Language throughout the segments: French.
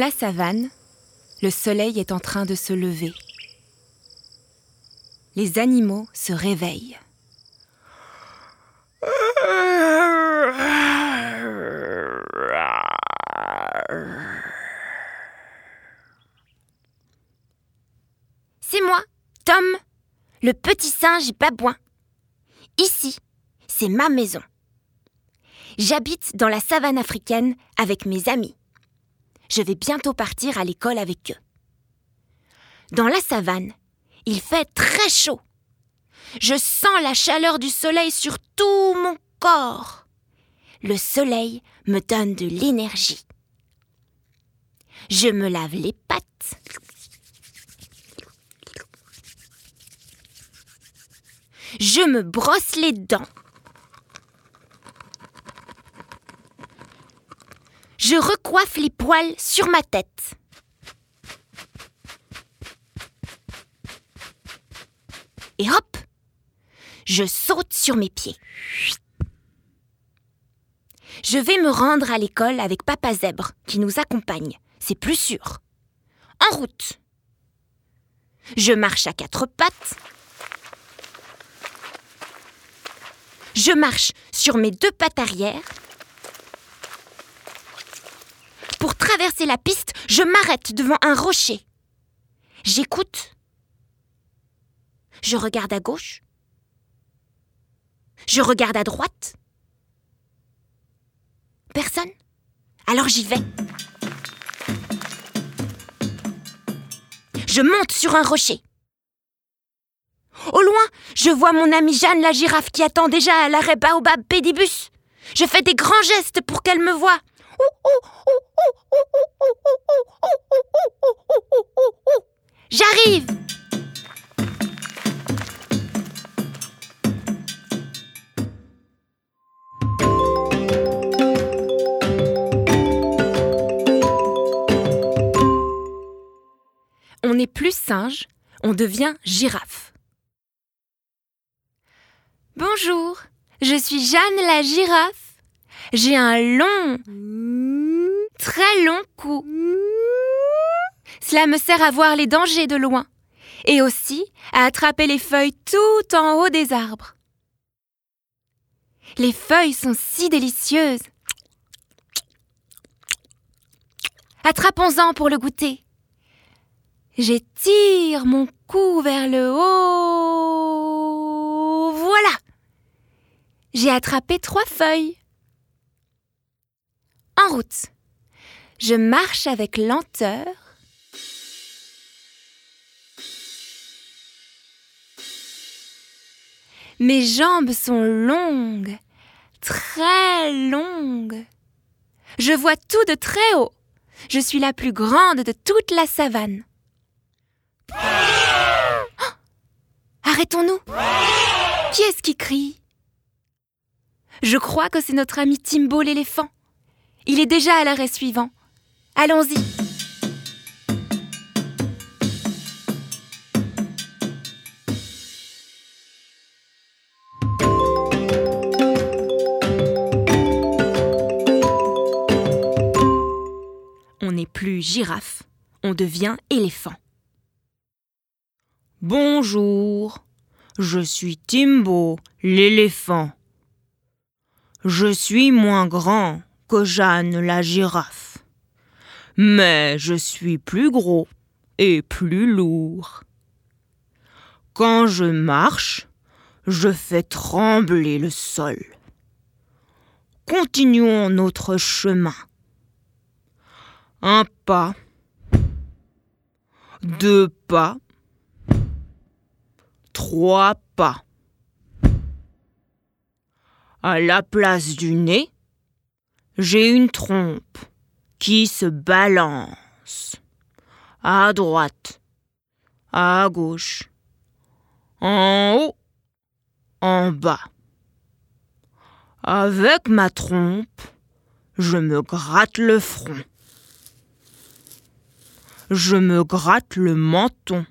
la savane, le soleil est en train de se lever. Les animaux se réveillent. C'est moi, Tom, le petit singe babouin. Ici, c'est ma maison. J'habite dans la savane africaine avec mes amis. Je vais bientôt partir à l'école avec eux. Dans la savane, il fait très chaud. Je sens la chaleur du soleil sur tout mon corps. Le soleil me donne de l'énergie. Je me lave les pattes. Je me brosse les dents. Je recoiffe les poils sur ma tête. Et hop, je saute sur mes pieds. Je vais me rendre à l'école avec Papa Zèbre qui nous accompagne. C'est plus sûr. En route. Je marche à 4 pattes. Je marche sur mes 2 pattes arrière. Pour traverser la piste, je m'arrête devant un rocher. J'écoute. Je regarde à gauche. Je regarde à droite. Personne. Alors j'y vais. Je monte sur un rocher. Au loin, je vois mon amie Jeanne la girafe qui attend déjà à l'arrêt Baobab Pédibus. Je fais des grands gestes pour qu'elle me voie. J'arrive! On n'est plus singe, on devient girafe. Bonjour, je suis Jeanne la girafe. J'ai un long, très long cou. Cela me sert à voir les dangers de loin et aussi à attraper les feuilles tout en haut des arbres. Les feuilles sont si délicieuses. Attrapons-en pour le goûter. J'étire mon cou vers le haut. Voilà! J'ai attrapé 3 feuilles. En route. Je marche avec lenteur. Mes jambes sont longues, très longues. Je vois tout de très haut. Je suis la plus grande de toute la savane. Oh! Arrêtons-nous! Qui est-ce qui crie? Je crois que c'est notre ami Timbo l'éléphant. Il est déjà à l'arrêt suivant. Allons-y. On n'est plus girafe, on devient éléphant. Bonjour, je suis Timbo, l'éléphant. Je suis moins grand que Jeanne la girafe, mais je suis plus gros et plus lourd. Quand je marche, je fais trembler le sol. Continuons notre chemin. 1 pas, 2 pas, 3 pas. À la place du nez, j'ai une trompe qui se balance à droite, à gauche, en haut, en bas. Avec ma trompe, je me gratte le front. Je me gratte le menton.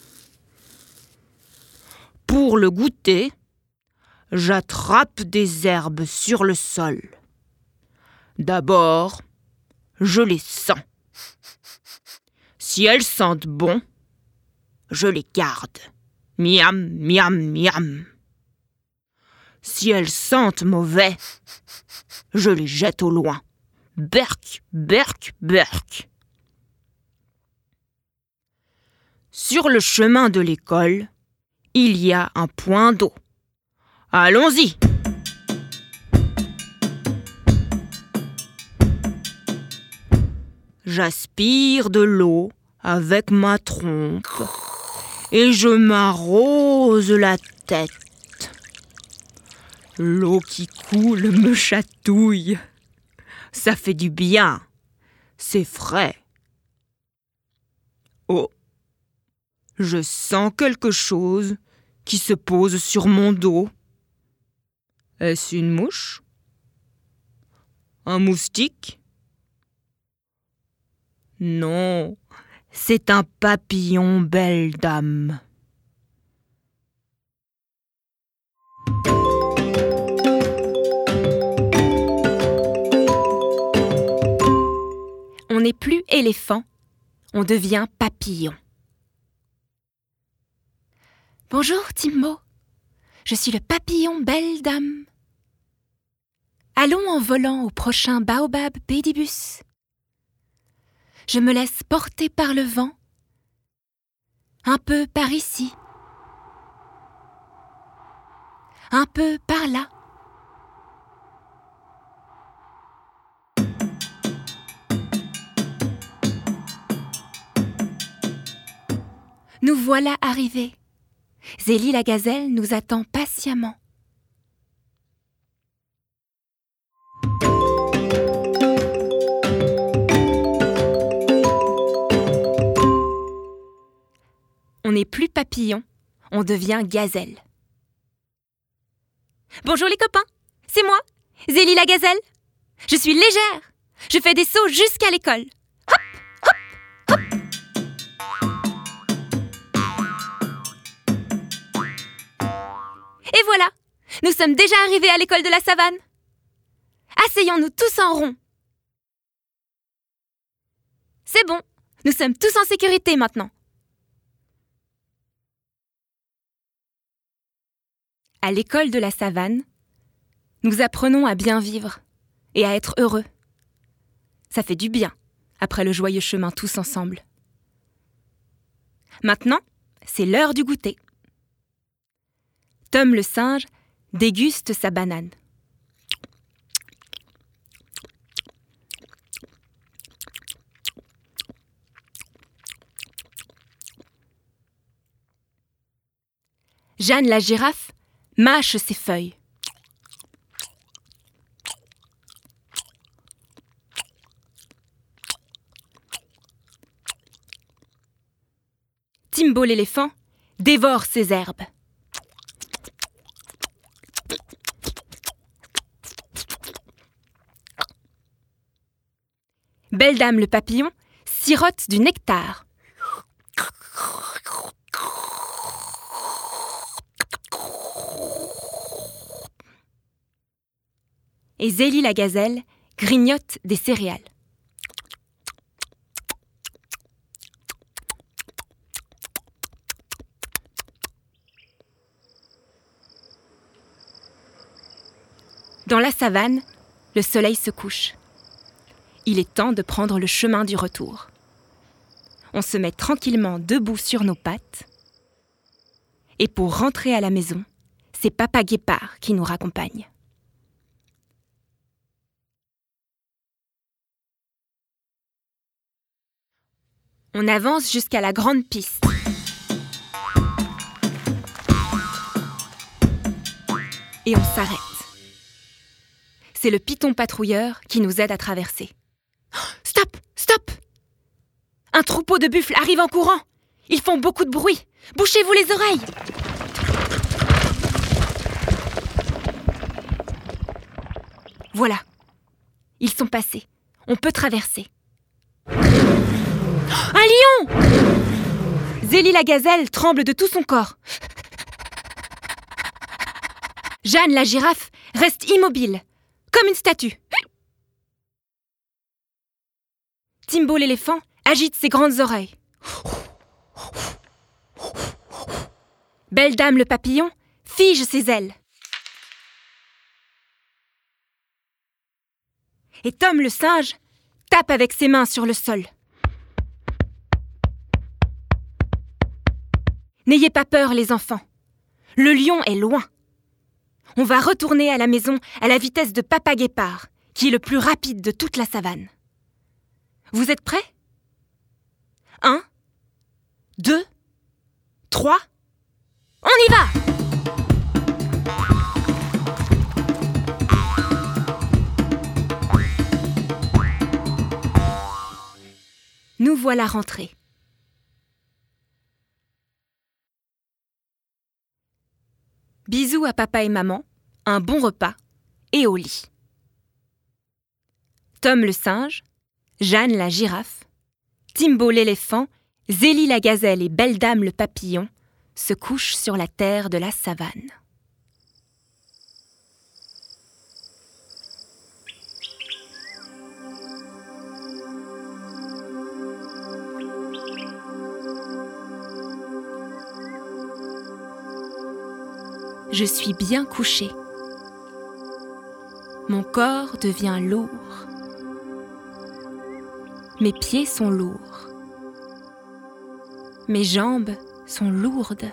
Pour le goûter, j'attrape des herbes sur le sol. D'abord, je les sens. Si elles sentent bon, je les garde. Miam, miam, miam. Si elles sentent mauvais, je les jette au loin. Berk, berk, berk. Sur le chemin de l'école, il y a un point d'eau. Allons-y! J'aspire de l'eau avec ma trompe et je m'arrose la tête. L'eau qui coule me chatouille. Ça fait du bien. C'est frais. Oh, je sens quelque chose qui se pose sur mon dos. Est-ce une mouche? Un moustique? Non, c'est un papillon, belle dame. On n'est plus éléphant, on devient papillon. Bonjour, Timbo. Je suis le papillon belle dame. Allons en volant au prochain baobab pédibus. Je me laisse porter par le vent, un peu par ici, un peu par là. Nous voilà arrivés. Zélie la gazelle nous attend patiemment. On n'est plus papillon, on devient gazelle. Bonjour les copains, c'est moi, Zélie la gazelle. Je suis légère, je fais des sauts jusqu'à l'école. Hop, hop, hop. Et voilà, nous sommes déjà arrivés à l'école de la savane. Asseyons-nous tous en rond. C'est bon, nous sommes tous en sécurité maintenant. À l'école de la savane, nous apprenons à bien vivre et à être heureux. Ça fait du bien, après le joyeux chemin tous ensemble. Maintenant, c'est l'heure du goûter. Tom le singe déguste sa banane. Jeanne la girafe mâche ses feuilles. Timbo l'éléphant dévore ses herbes. Belle dame le papillon sirote du nectar. Et Zélie la gazelle grignote des céréales. Dans la savane, le soleil se couche. Il est temps de prendre le chemin du retour. On se met tranquillement debout sur nos pattes. Et pour rentrer à la maison, c'est Papa Guépard qui nous raccompagne. On avance jusqu'à la grande piste. Et on s'arrête. C'est le python patrouilleur qui nous aide à traverser. Stop! Stop! Un troupeau de buffles arrive en courant. Ils font beaucoup de bruit. Bouchez-vous les oreilles. Voilà. Ils sont passés. On peut traverser. Un lion! Zélie la gazelle tremble de tout son corps. Jeanne la girafe reste immobile, comme une statue. Timbo l'éléphant agite ses grandes oreilles. Belle Dame le papillon fige ses ailes. Et Tom le singe tape avec ses mains sur le sol. N'ayez pas peur, les enfants. Le lion est loin. On va retourner à la maison à la vitesse de Papa Guépard, qui est le plus rapide de toute la savane. Vous êtes prêts ? 1, 2, 3, on y va ! Nous voilà rentrés. Bisous à papa et maman, un bon repas et au lit. Tom le singe, Jeanne la girafe, Timbo l'éléphant, Zélie la gazelle et Belle Dame le papillon se couchent sur la terre de la savane. Je suis bien couchée. Mon corps devient lourd. Mes pieds sont lourds. Mes jambes sont lourdes.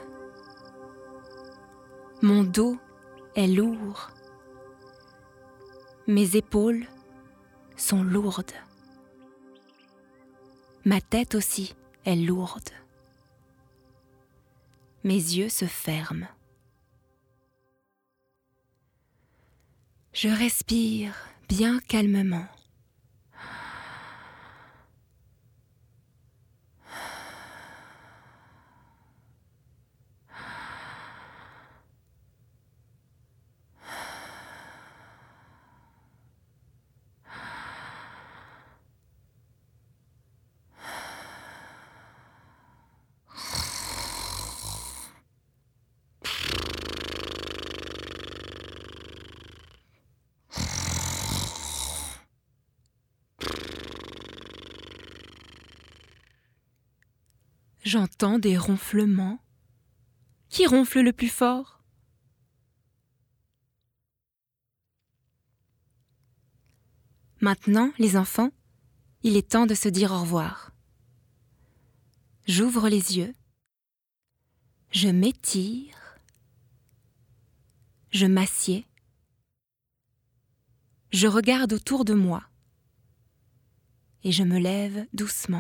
Mon dos est lourd. Mes épaules sont lourdes. Ma tête aussi est lourde. Mes yeux se ferment. Je respire bien calmement. J'entends des ronflements. Qui ronfle le plus fort ? Maintenant, les enfants, il est temps de se dire au revoir. J'ouvre les yeux. Je m'étire. Je m'assieds. Je regarde autour de moi. Et je me lève doucement.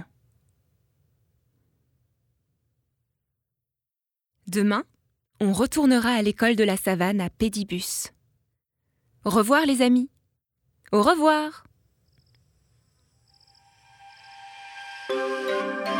Demain, on retournera à l'école de la savane à Pédibus. Au revoir les amis. Au revoir.